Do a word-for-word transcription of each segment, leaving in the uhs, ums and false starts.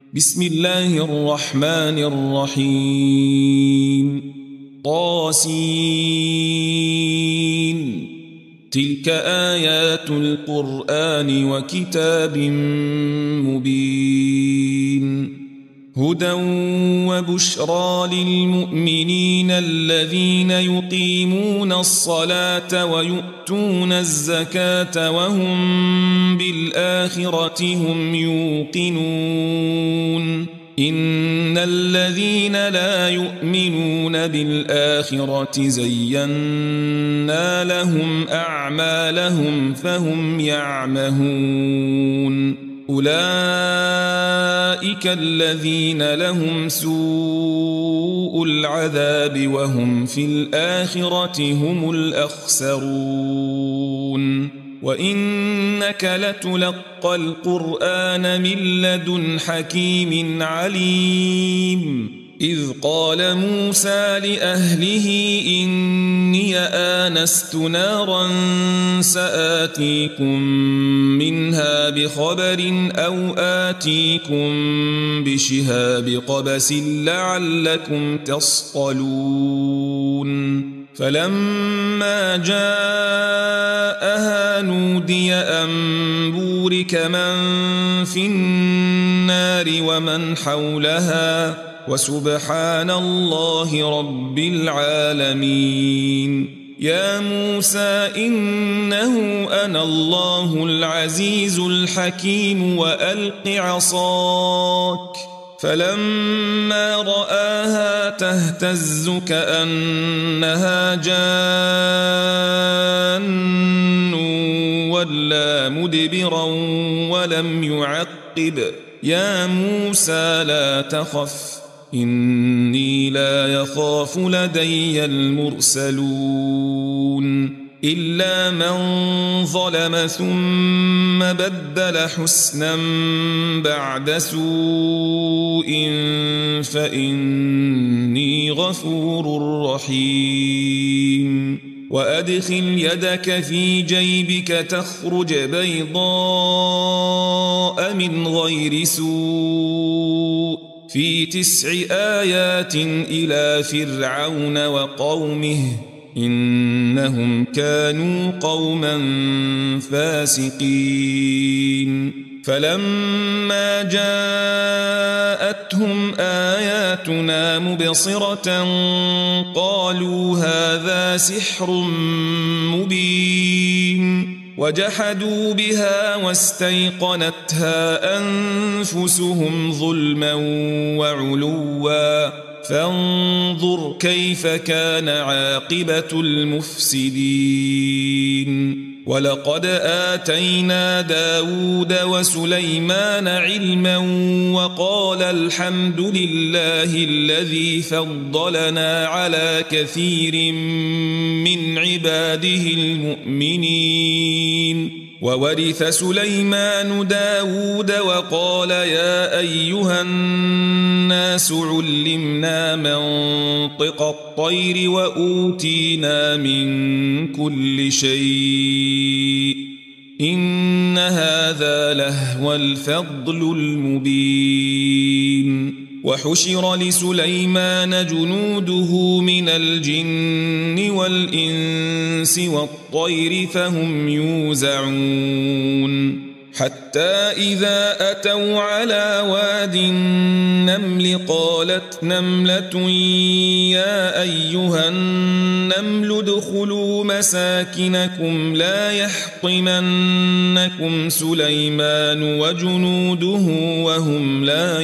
بسم الله الرحمن الرحيم طاسين تلك آيات القرآن وكتاب مبين هدى وبشرى للمؤمنين الذين يقيمون الصلاة ويؤتون الزكاة وهم بالآخرة هم يوقنون إن الذين لا يؤمنون بالآخرة زينا لهم أعمالهم فهم يعمهون أولئك الذين لهم سوء العذاب وهم في الآخرة هم الأخسرون وإنك لتلقى القرآن من لدن حكيم عليم إذ قال موسى لأهله إني آنست نارا سآتيكم منها بخبر أو آتيكم بشهاب قبس لعلكم تصطلون فلما جاءها نودي أن بورك من في النار ومن حولها وسبحان الله رب العالمين يا موسى إنه أنا الله العزيز الحكيم وألق عصاك فلما رآها تهتز كأنها جان ولا مدبرا ولم يعقب يا موسى لا تخف إني لا يخاف لدي المرسلون إلا من ظلم ثم بدل حسنا بعد سوء فإني غفور رحيم وأدخل يدك في جيبك تخرج بيضاء من غير سوء في تسع آيات إلى فرعون وقومه إنهم كانوا قوما فاسقين فلما جاءتهم آياتنا مبصرة قالوا هذا سحر مبين وجحدوا بها واستيقنتها أنفسهم ظلما وعلوا فانظر كيف كان عاقبة المفسدين ولقد آتينا داود وسليمان علما وقال الحمد لله الذي فضلنا على كثير من عباده المؤمنين وورث سليمان داود وقال يا أيها الناس علمنا منطق الطير وأوتينا من كل شيء إن هذا لهو الفضل المبين وحشر لسليمان جنوده من الجن والإنس والطير فهم يوزعون حتى إذا أتوا على واد النمل قالت نملة يا أيها النمل ادخلوا مساكنكم لا يحطمنكم سليمان وجنوده وهم لا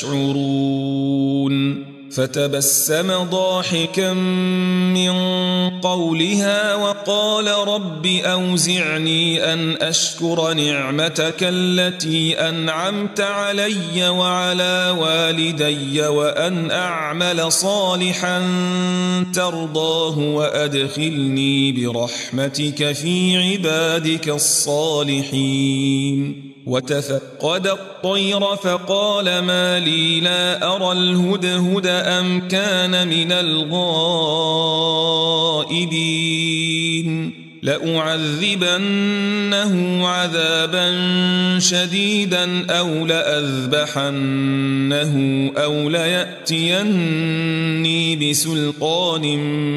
يشعرون فتبسم ضاحكا من قولها وقال رب أوزعني أن أشكر نعمتك التي أنعمت علي وعلى والدي وأن أعمل صالحا ترضاه وأدخلني برحمتك في عبادك الصالحين وتفقد الطير فقال ما لي لا أرى الهدهد أم كان من الغائبين لأعذبنه عذابا شديدا أو لأذبحنه أو ليأتيني بسلطان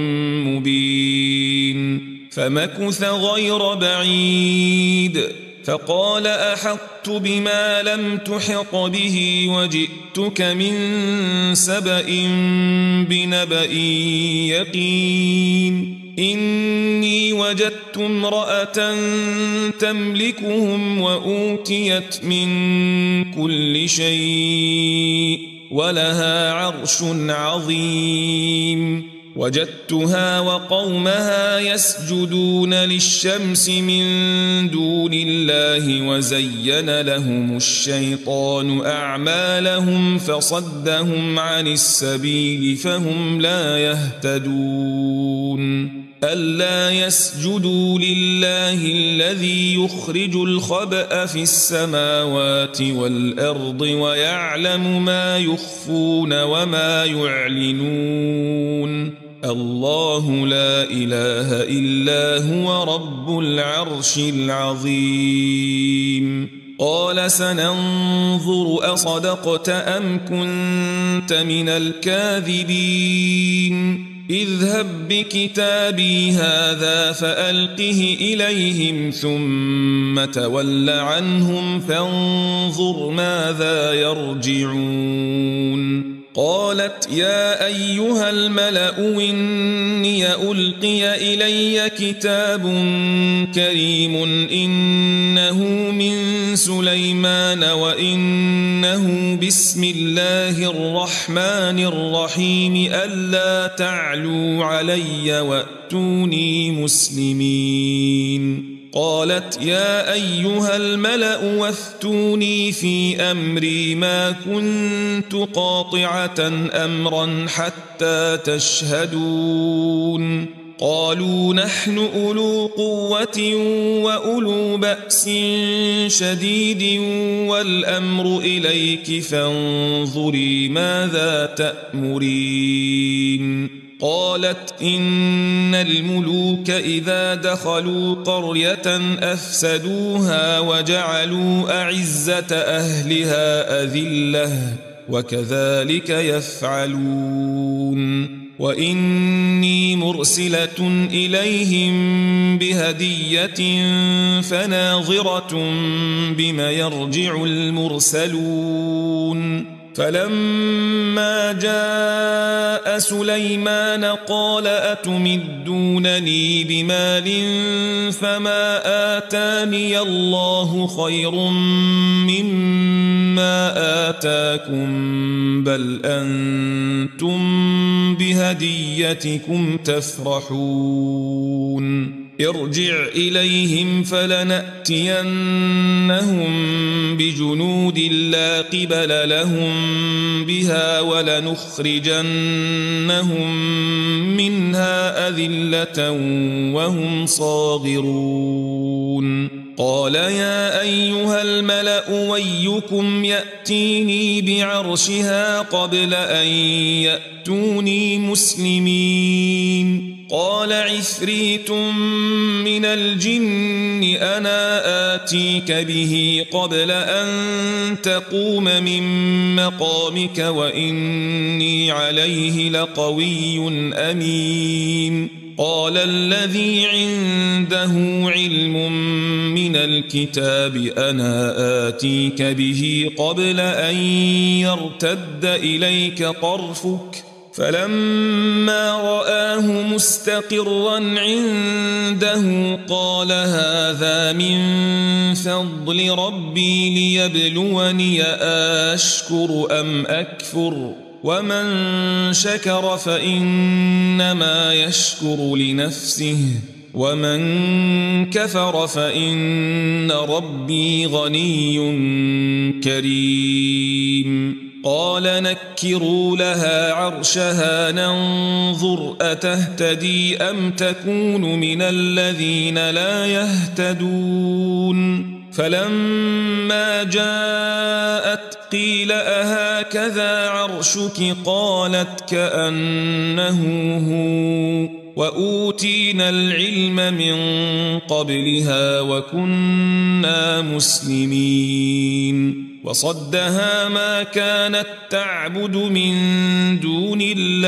مبين فمكث غير بعيد فقال أحطت بما لم تحط به وجئتك من سبأ بنبأ يقين إني وجدت امرأة تملكهم وأوتيت من كل شيء ولها عرش عظيم وجدتها وقومها يسجدون للشمس من دون الله وزين لهم الشيطان أعمالهم فصدهم عن السبيل فهم لا يهتدون ألا يسجدوا لله الذي يخرج الخبأ في السماوات والأرض ويعلم ما يخفون وما يعلنون الله لا إله إلا هو رب العرش العظيم قال سننظر أصدقت أم كنت من الكاذبين اذهب بكتابي هذا فألقه إليهم ثم تول عنهم فانظر ماذا يرجعون قالت يا أيها الملأ إني ألقي إلي كتاب كريم إنه من سليمان وإنه بسم الله الرحمن الرحيم ألا تعلوا علي وأتوني مسلمين قالت يا أيها الملأ وافتوني في أمري ما كنت قاطعة أمرا حتى تشهدون قالوا نحن أولو قوة وأولو بأس شديد والأمر إليك فانظري ماذا تأمرين قالت إن الملوك إذا دخلوا قرية أفسدوها وجعلوا أعزة أهلها أذلة وكذلك يفعلون وإني مرسلة إليهم بهدية فناظرة بما يرجع المرسلون فلما جاء سليمان قال أتمدونني بمال فما آتاني الله خير مما آتاكم بل أنتم بهديتكم تفرحون ارجع إليهم فلنأتينهم بجنود لا قبل لهم بها ولنخرجنهم منها أذلة وهم صاغرون قال يا أيها الملأ ويكم يأتيني بعرشها قبل أن يأتوني مسلمين قال عفريت من الجن أنا آتيك به قبل أن تقوم من مقامك وإني عليه لقوي أمين قال الذي عنده علم من الكتاب أنا آتيك به قبل أن يرتد إليك طرفك فلما رآه مستقرا عنده قال هذا من فضل ربي ليبلوني أشكر أم أكفر ومن شكر فإنما يشكر لنفسه ومن كفر فإن ربي غني كريم قال نكروا لها عرشها ننظر أتهتدي أم تكون من الذين لا يهتدون فلما جاءت قيل أهكذا عرشك قالت كأنه هو وأوتينا العلم من قبلها وكنا مسلمين وصدها ما كانت تعبد من دون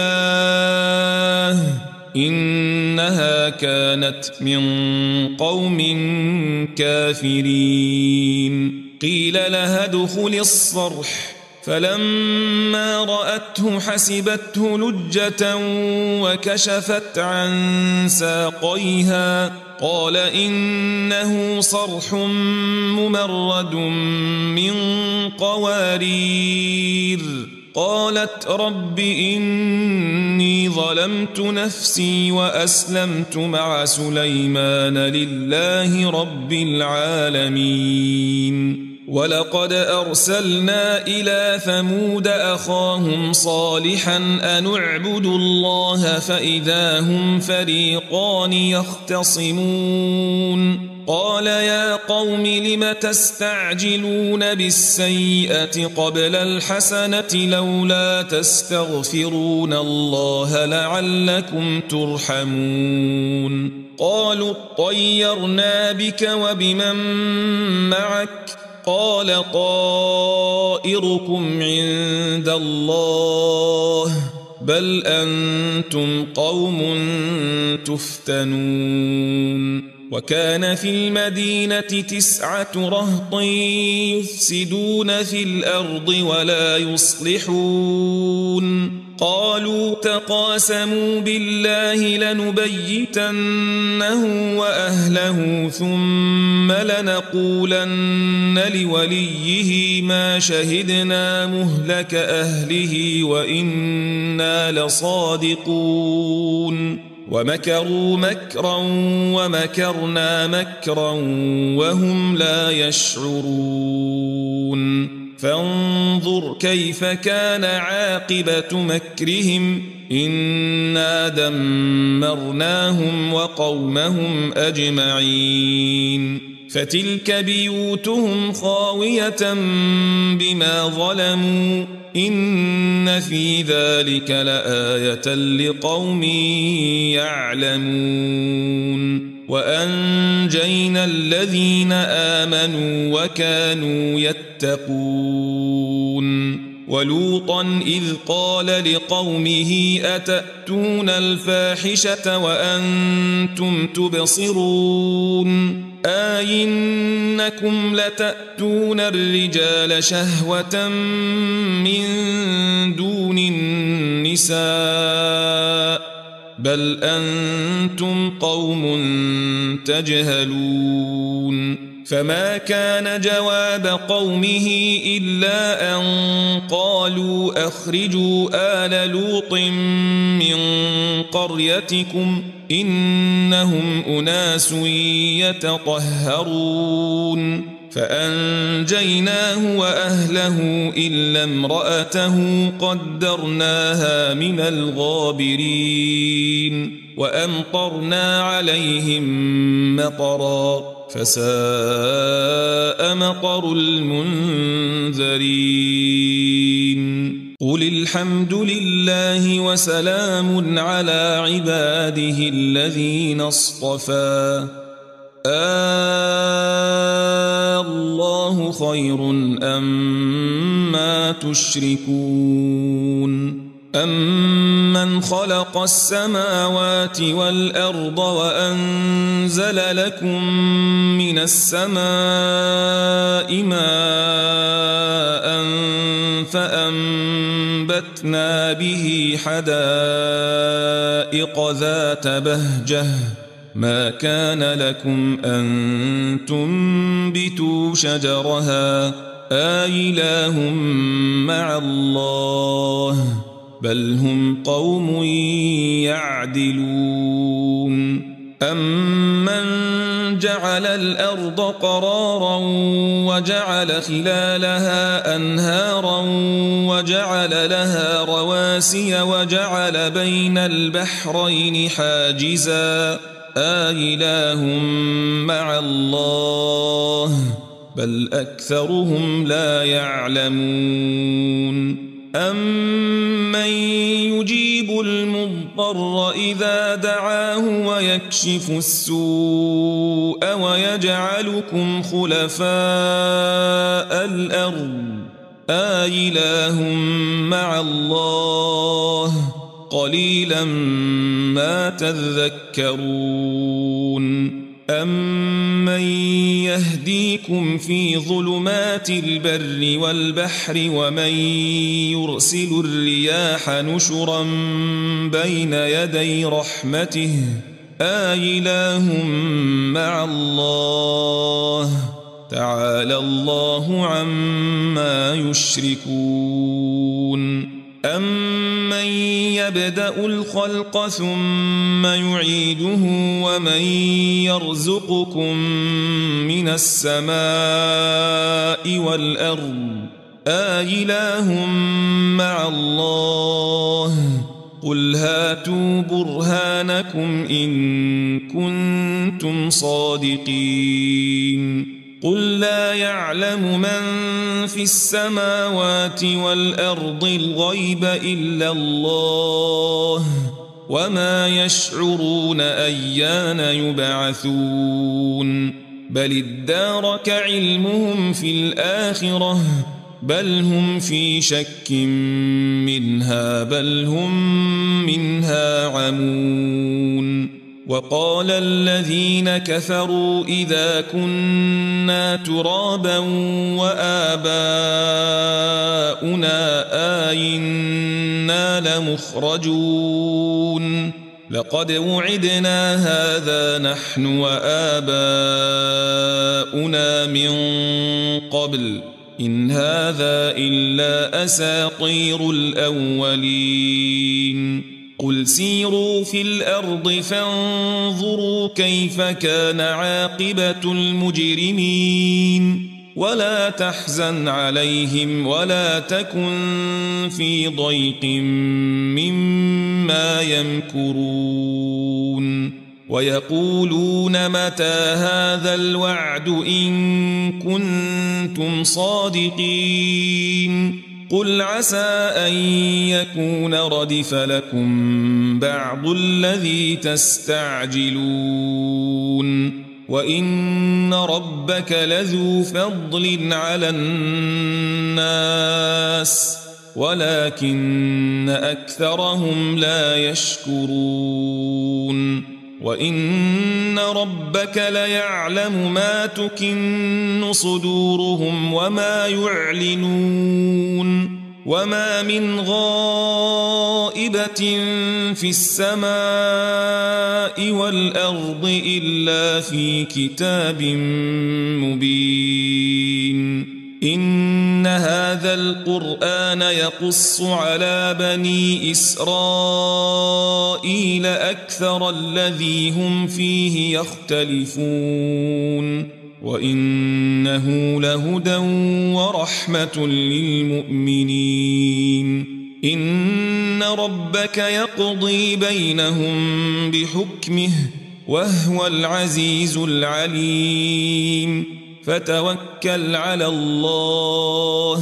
الله إنها كانت من قوم كافرين قيل لها ادخل الصرح فلما رأته حسبته لجة وكشفت عن ساقيها قال إنه صرح ممرد من قوارير قالت رب إني ظلمت نفسي وأسلمت مع سليمان لله رب العالمين ولقد أرسلنا إلى ثمود أخاهم صالحا أن اعبدوا الله فإذا هم فريقان يختصمون قال يا قوم لم تستعجلون بالسيئة قبل الحسنة لولا تستغفرون الله لعلكم ترحمون قالوا اطيرنا بك وبمن معك قال طائركم عند الله بل أنتم قوم تفتنون وكان في المدينة تسعة رهط يفسدون في الأرض ولا يصلحون قالوا تقاسموا بالله لنبيتنه وأهله ثم لنقولن لوليه ما شهدنا مهلك أهله وإنا لصادقون ومكروا مكرا ومكرنا مكرا وهم لا يشعرون فانظر كيف كان عاقبة مكرهم إنا دمرناهم وقومهم أجمعين فتلك بيوتهم خاوية بما ظلموا إن في ذلك لآية لقوم يعلمون وأنجينا الذين آمنوا وكانوا يتقون ولوطا إذ قال لقومه أتأتون الفاحشة وأنتم تبصرون آئنكم لتأتون الرجال شهوة من دون النساء بل أنتم قوم تجهلون فما كان جواب قومه إلا أن قالوا أخرجوا آل لوط من قريتكم إنهم أناس يتطهرون فأنجيناه وأهله إلا امرأته قدرناها من الغابرين وأمطرنا عليهم مطرا فساء مطر المنذرين قل الحمد لله وسلام على عباده الذين اصطفى الله خير أما تشركون أمن خلق السماوات والأرض وأنزل لكم من السماء ماء فأنبتنا به حدائق ذات بهجة ما كان لكم أن تنبتوا شجرها آإله مع الله بل هم قوم يعدلون أمن جعل الأرض قرارا وجعل خلالها أنهارا وجعل لها رواسي وجعل بين البحرين حاجزا آإله مع الله بل أكثرهم لا يعلمون أمن يجيب المضطر إذا دعاه ويكشف السوء ويجعلكم خلفاء الأرض آإله مع الله قليلا ما تذكرون أمن يهديكم في ظلمات البر والبحر ومن يرسل الرياح نشرا بين يدي رحمته آإله مع الله تعالى الله عما يشركون أمن يبدأ الخلق ثم يعيده ومن يرزقكم من السماء والأرض آإله مع الله قل هاتوا برهانكم إن كنتم صادقين قل لا يعلم من في السماوات والأرض الغيب إلا الله وما يشعرون أيان يبعثون بل ادارك علمهم في الآخرة بل هم في شك منها بل هم منها عمون وقال الذين كفروا إذا كنا ترابا وآباؤنا آئنا لمخرجون لقد وعدنا هذا نحن وآباؤنا من قبل إن هذا إلا أساطير الأولين قل سيروا في الأرض فانظروا كيف كان عاقبة المجرمين ولا تحزن عليهم ولا تكن في ضيق مما يمكرون ويقولون متى هذا الوعد إن كنتم صادقين قل عسى أن يكون ردف لكم بعض الذي تستعجلون وإن ربك لذو فضل على الناس ولكن أكثرهم لا يشكرون وإن ربك ليعلم ما تكن صدورهم وما يعلنون وما من غائبة في السماء والأرض إلا في كتاب مبين إن هذا القرآن يقص على بني إسرائيل أكثر الذي هم فيه يختلفون وإنه لهدى ورحمة للمؤمنين إن ربك يقضي بينهم بحكمه وهو العزيز العليم فتوكل على الله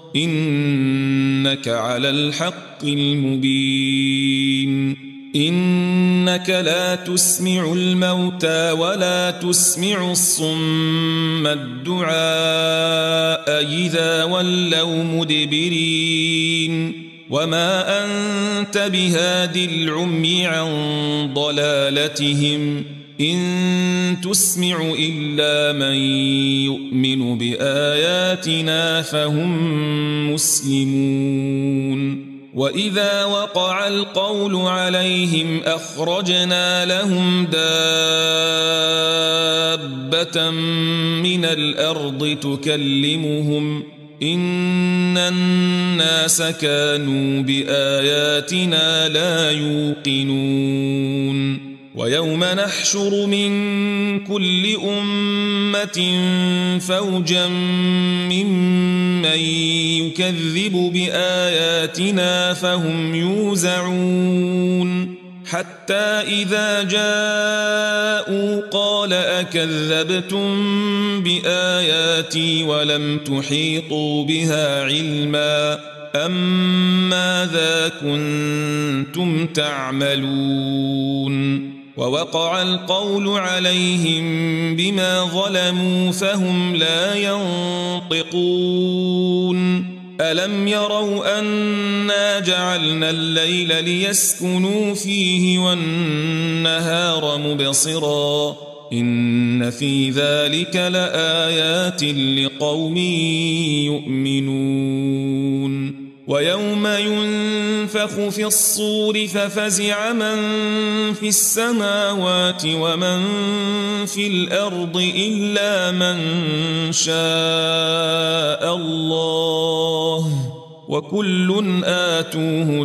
إنك على الحق المبين إنك لا تسمع الموتى ولا تسمع الصم الدعاء إذا ولوا مدبرين وما أنت بهاد العمي عن ضلالتهم إن تسمع إلا من يؤمن بآياتنا فهم مسلمون وإذا وقع القول عليهم أخرجنا لهم دابة من الأرض تكلمهم إن الناس كانوا بآياتنا لا يوقنون ويوم نحشر من كل أمة فوجا ممن يكذب بآياتنا فهم يوزعون حتى إذا جاءوا قال أكذبتم بآياتي ولم تحيطوا بها علما أم ماذا كنتم تعملون ووقع القول عليهم بما ظلموا فهم لا ينطقون ألم يروا أنا جعلنا الليل ليسكنوا فيه والنهار مبصرا إن في ذلك لآيات لقوم يؤمنون ويوم ينفخ في الصور ففزع من في السماوات ومن في الأرض إلا من شاء الله وكل آتوه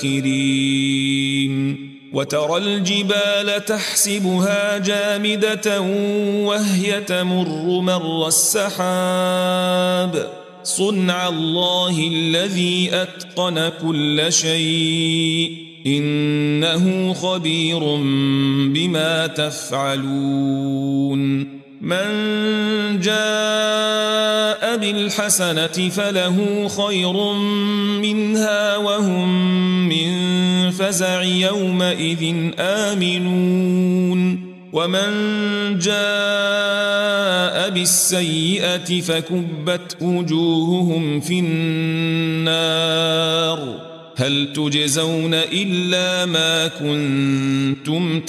داخرين وترى الجبال تحسبها جامدة وهي تمر مر السحاب صنع الله الذي أتقن كل شيء إنه خبير بما تفعلون من جاء بالحسنة فله خير منها وهم من فزع يومئذ آمنون ومن جاء بالسيئة فكبت وجوههم في النار هل تجزون إلا ما كنتم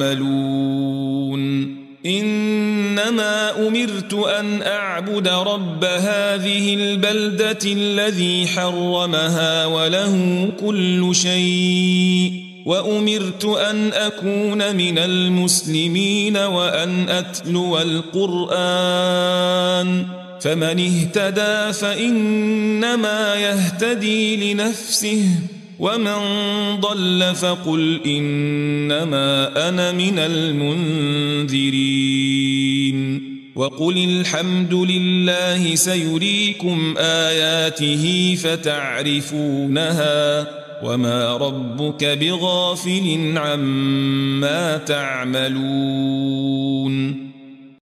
تعملون إنما أمرت أن أعبد رب هذه البلدة الذي حرمها وله كل شيء وأمرت أن أكون من المسلمين وأن أتلو القرآن فمن اهتدى فإنما يهتدي لنفسه ومن ضل فقل إنما أنا من المنذرين وقل الحمد لله سيريكم آياته فتعرفونها وما ربك بغافل عما تعملون